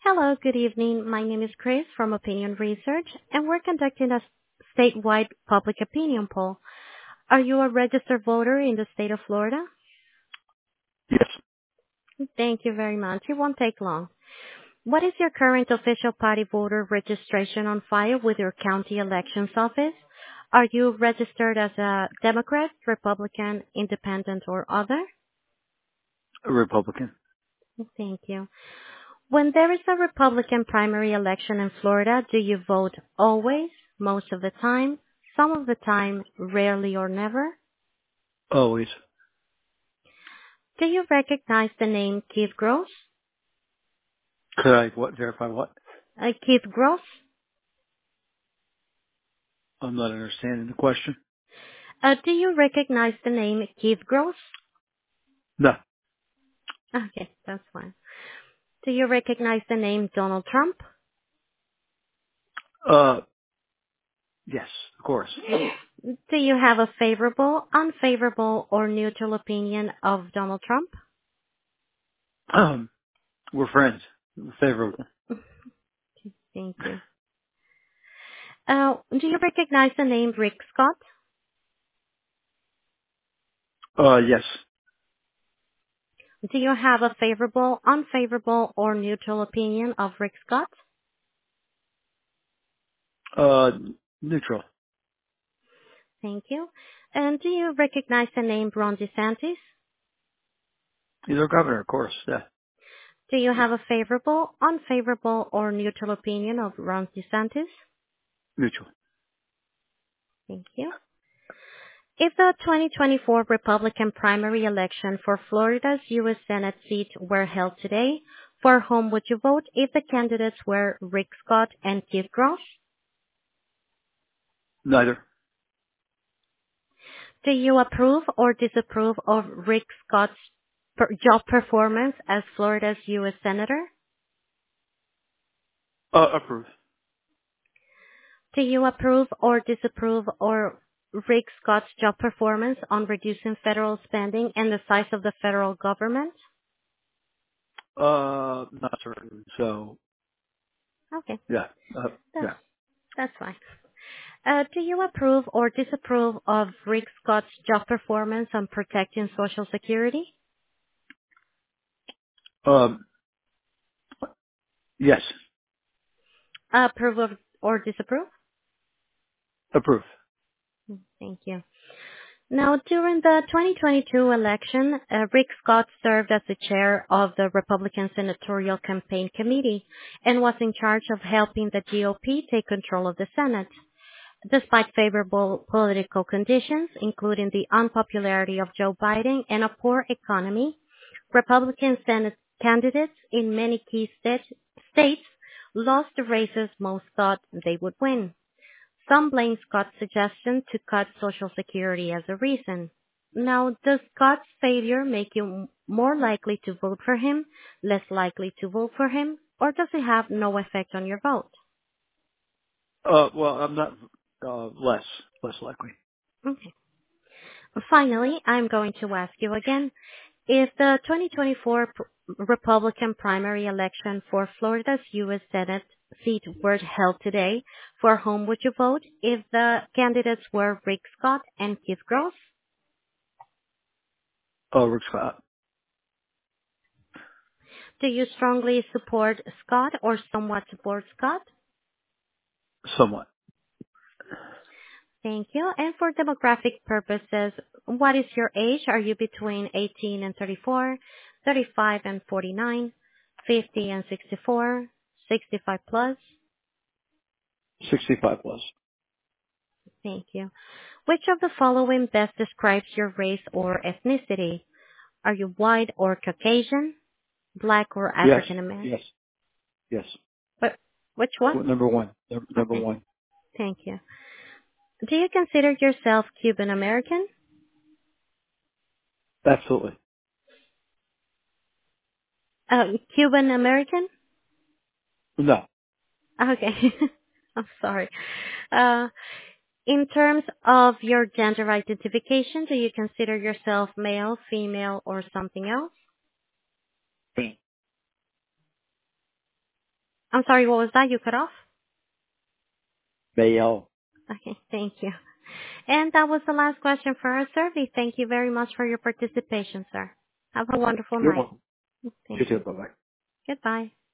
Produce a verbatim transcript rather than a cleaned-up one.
Hello, good evening. My name is Chris from Opinion Research, and we're conducting a statewide public opinion poll. Are you a registered voter in the state of Florida? Yes. Thank you very much. It won't take long. What is your current official party voter registration on file with your county elections office? Are you registered as a Democrat, Republican, Independent, or other? A Republican. Thank you. When there is a Republican primary election in Florida, do you vote always, most of the time, some of the time, rarely or never? Always. Do you recognize the name Keith Gross? Could I what verify what? Uh, Keith Gross? I'm not understanding the question. Uh, do you recognize the name Keith Gross? No. Okay, that's fine. Do you recognize the name Donald Trump? Uh, yes, of course. Do you have a favorable, unfavorable, or neutral opinion of Donald Trump? Um, we're friends. Favorable. Thank you. Uh, do you recognize the name Rick Scott? Uh, yes. Do you have a favorable, unfavorable, or neutral opinion of Rick Scott? Uh, neutral. Thank you. And do you recognize the name Ron DeSantis? He's our governor, of course. Yeah. Do you have a favorable, unfavorable, or neutral opinion of Ron DeSantis? Neutral. Thank you. If the twenty twenty-four Republican primary election for Florida's U S Senate seat were held today, for whom would you vote if the candidates were Rick Scott and Keith Gross? Neither. Do you approve or disapprove of Rick Scott's per- job performance as Florida's U S Senator? Uh, approve. Do you approve or disapprove of Rick Scott's job performance on reducing federal spending and the size of the federal government? Uh, not certain. So, Okay, yeah. Uh, that's, yeah. that's fine. Uh, do you approve or disapprove of Rick Scott's job performance on protecting Social Security? Um, yes. Approve of, or disapprove? Approve. Thank you. Now, during the twenty twenty-two election, uh, Rick Scott served as the chair of the Republican Senatorial Campaign Committee and was in charge of helping the G O P take control of the Senate. Despite favorable political conditions, including the unpopularity of Joe Biden and a poor economy, Republican Senate candidates in many key state, states lost the races most thought they would win. Some blame Scott's suggestion to cut Social Security as a reason. Now, does Scott's failure make you m- more likely to vote for him, less likely to vote for him, or does it have no effect on your vote? Uh, well, I'm not, uh, less, less likely. Okay. Finally, I'm going to ask you again, if the twenty twenty-four pr- Republican primary election for Florida's U S Senate seat were held today, for whom would you vote if the candidates were Rick Scott and Keith Gross? Oh, Rick Scott. Do you strongly support Scott or somewhat support Scott? Somewhat. Thank you. And for demographic purposes, what is your age? Are you between eighteen and thirty-four, thirty-five and forty-nine, fifty and sixty-four, sixty-five plus? sixty-five plus. Thank you. Which of the following best describes your race or ethnicity? Are you white or Caucasian, black or Yes. African American? Yes. Yes. But which one? Number one. Number number Okay, one. thank you. Do you consider yourself Cuban American? Absolutely. Uh, Cuban American? No. Okay. I'm sorry. Uh, in terms of your gender identification, do you consider yourself male, female, or something else? I'm sorry, what was that? You cut off? Bayo. Okay, thank you. And that was the last question for our survey. Thank you very much for your participation, sir. Have a wonderful You're night. welcome. You Thank too. you. Bye bye. Goodbye.